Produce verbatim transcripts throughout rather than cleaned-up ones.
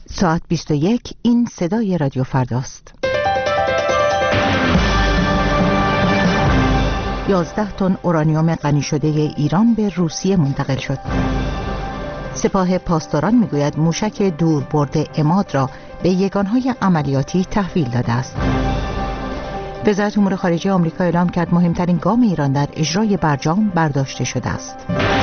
ساعت بیست و یک. این صدای رادیو فرداست. یازده تن اورانیوم غنی شده ایران به روسیه منتقل شد. سپاه پاسداران میگوید موشک دوربرد عماد را به یگانهای عملیاتی تحویل داده است. وزارت امور خارجه آمریکا اعلام کرد مهمترین گام ایران در اجرای برجام برداشته شده است.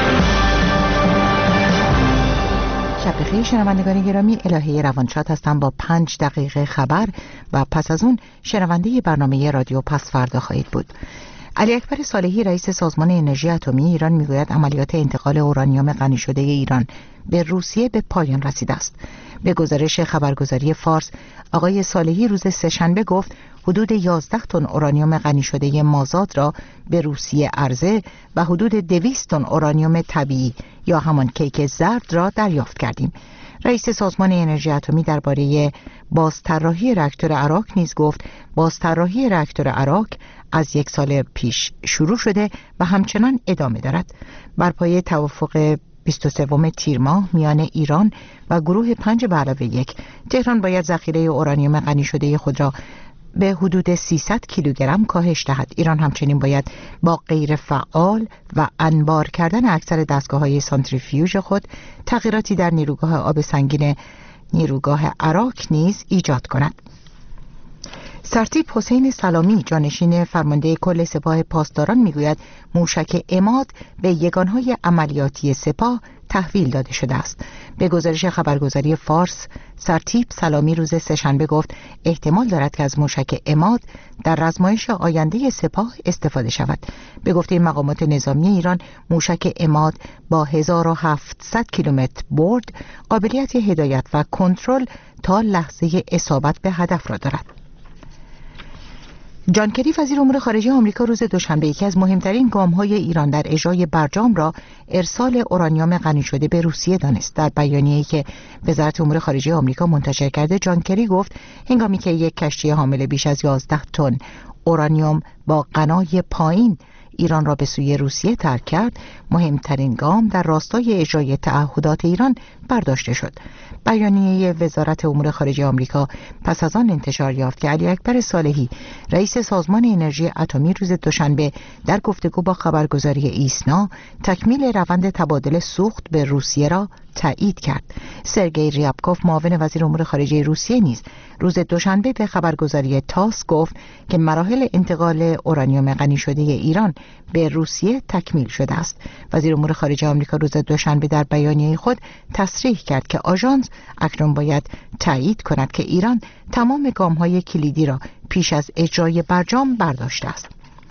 شب بخیر شنوندگان گرامی، الهه روانشاد هستم با پنج دقیقه خبر و پس از اون شنونده برنامه رادیو پس فردا خواهید بود. علی اکبر صالحی رئیس سازمان انرژی اتمی ایران میگوید عملیات انتقال اورانیوم غنی شده ایران به روسیه به پایان رسیده است. به گزارش خبرگزاری فارس، آقای صالحی روز سه‌شنبه گفت حدود یازده تن اورانیوم غنی شده مازاد را به روسیه عرضه و حدود دویست تن اورانیوم طبیعی یا همان کیک زرد را دریافت کردیم. رئیس سازمان انرژی اتمی درباره بازطراحی راکتور اراک نیز گفت بازطراحی راکتور اراک از یک سال پیش شروع شده و همچنان ادامه دارد. بر پایه توافق بیست و سوم تیر ماه میان ایران و گروه پنج به علاوه یک، تهران باید ذخیره اورانیوم غنی شده خود را به حدود سیصد کیلوگرم کاهش دهد. ایران همچنین باید با غیر فعال و انبار کردن اکثر دستگاه‌های سانتریفیوژ خود تغییراتی در نیروگاه آب سنگین نیروگاه اراک نیز ایجاد کند. سرتیپ حسین سلامی جانشین فرمانده کل سپاه پاسداران میگوید موشک عماد به یگانهای عملیاتی سپاه تحویل داده شده است. به گزارش خبرگزاری فارس، سرتیپ سلامی روز سه‌شنبه گفت احتمال دارد که از موشک عماد در رزمایش آینده سپاه استفاده شود. به گفته مقامات نظامی ایران، موشک عماد با هزار و هفتصد کیلومتر برد قابلیت هدایت و کنترل تا لحظه اصابت به هدف را دارد. جان کری وزیر امور خارجه آمریکا روز دوشنبه یکی از مهمترین گام‌های ایران در اجرای برجام را ارسال اورانیوم غنی شده به روسیه دانست. در بیانیه‌ای که وزارت امور خارجه آمریکا منتشر کرده، جان کری گفت هنگامی که یک کشتی حامل بیش از یازده تن اورانیوم با غنای پایین ایران را به سوی روسیه ترک کرد، مهمترین گام در راستای اجرای تعهدات ایران برداشته شد. بیانیه وزارت امور خارجه آمریکا پس از آن انتشار یافت که علی اکبر صالحی رئیس سازمان انرژی اتمی روز دوشنبه در گفتگو با خبرگزاری ایسنا تکمیل روند تبادل سوخت به روسیه را تایید کرد. سرگئی ریابکوف معاون وزیر امور خارجه روسیه نیز روز دوشنبه به خبرگزاری تاس گفت که مراحل انتقال اورانیوم غنی شده ایران به روسیه تکمیل شده است. وزیر امور خارجه آمریکا روز دوشنبه در بیانیه خود تصریح کرد که آژانس اکنون باید تایید کند که ایران تمام گام‌های کلیدی را پیش از اجرای برجام برداشته است.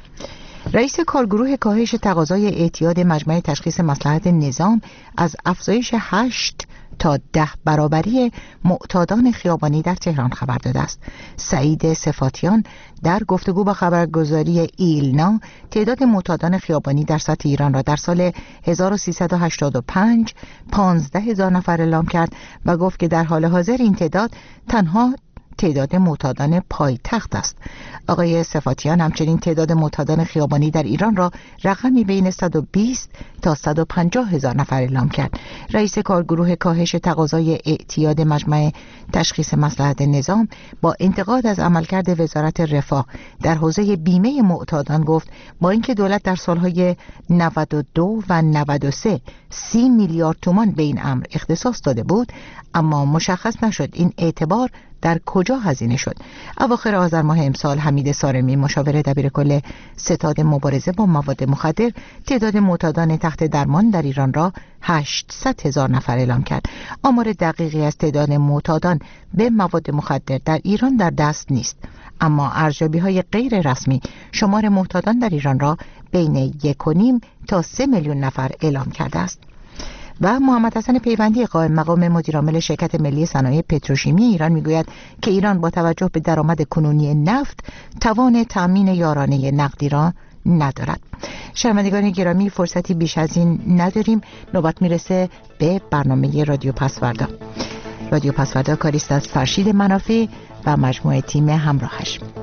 رئیس کارگروه کاهش تقاضای اعتیاد مجمع تشخیص مصلحت نظام از افزایش هشت تا ده برابری معتادان خیابانی در تهران خبر داده است. سعید صفاتیان در گفتگو با خبرگزاری ایلنا تعداد معتادان خیابانی در سطح ایران را در سال هزار و سیصد و هشتاد و پنج پانزده هزار نفر اعلام کرد و گفت که در حال حاضر این تعداد تنها تعداد معتادان پایتخت است. آقای صفاتیان همچنین تعداد معتادان خیابانی در ایران را رقمی بین صد و بیست تا صد و پنجاه هزار نفر اعلام کرد. رئیس کارگروه کاهش تقاضای اعتیاد مجمع تشخیص مصلحت نظام با انتقاد از عملکرد وزارت رفاه در حوزه بیمه معتادان گفت با اینکه دولت در سالهای نود و دو و نود و سه سی میلیارد تومان به این امر اختصاص داده بود، اما مشخص نشد این اعتبار در کجا هزینه شد. اواخر آذر ماه امسال حمید سارمی مشاور دبیرکل ستاد مبارزه با مواد مخدر تعداد معتادان تحت درمان در ایران را هشتصد هزار نفر اعلام کرد. آمار دقیقی از تعداد معتادان به مواد مخدر در ایران در دست نیست، اما ارزیابی‌های غیر رسمی شمار معتادان در ایران را بین یک و نیم تا سه میلیون نفر اعلام کرده است. و محمد حسن پیوندی قائم مقام مدیرعامل شرکت ملی صنایع پتروشیمی ایران میگوید که ایران با توجه به درآمد کنونی نفت توان تأمین یارانه نقدی را ندارد. شنوندگان گرامی، فرصتی بیش از این نداریم. نوبت میرسه به برنامه رادیو پسوردا. رادیو پسوردا کاریست از فرشید منافع و مجموعه تیم همراهش.